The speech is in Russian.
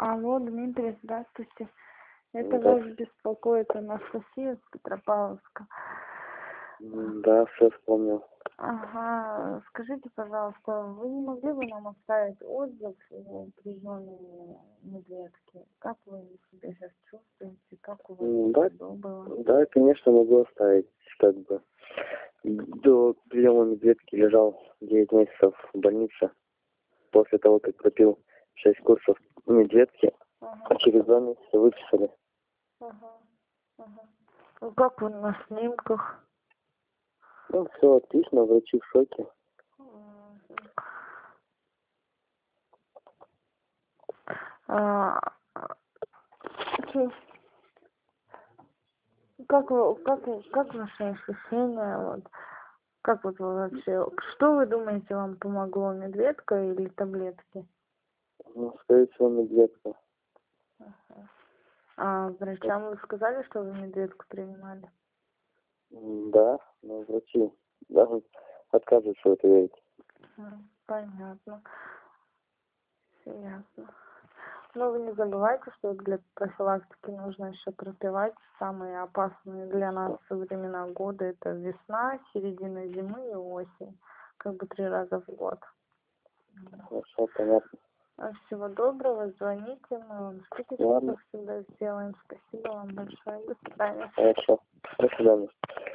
Алло, Дмитрий, здравствуйте. Это Да, вас беспокоит Анастасия из Петропавловска. да, все вспомнил. Ага, скажите, пожалуйста, вы не могли бы нам оставить отзыв о приеме медведки? Как вы себя сейчас чувствуете? Как у вас Да, все было? да, конечно, могу оставить, как бы. До приема медведки лежал 9 месяцев в больнице. После того, как пропил 6 курсов медведки, Ага, через 2 месяца выписали. ага, ага. Ну, как вы на снимках? Ну, все отлично, врачи в шоке. Мгм. А, чё- как ваши ощущения? Вот? Как вот вы вообще, что вы думаете, вам помогло, медведка или таблетки? Ну, скорее всего, медведка. Ага. А врачам вы сказали, что вы медведку принимали? Да, но врачи даже отказываются в это верить. Понятно. Все ясно. Но вы не забывайте, что для профилактики нужно еще пропивать самые опасные для нас времена года. Это весна, середина зимы и осень. Как бы 3 раза в год. Хорошо, понятно. Всего доброго, звоните, мы вам скидочку, Ладно, как всегда, сделаем. Спасибо вам большое. До свидания. хорошо. До свидания.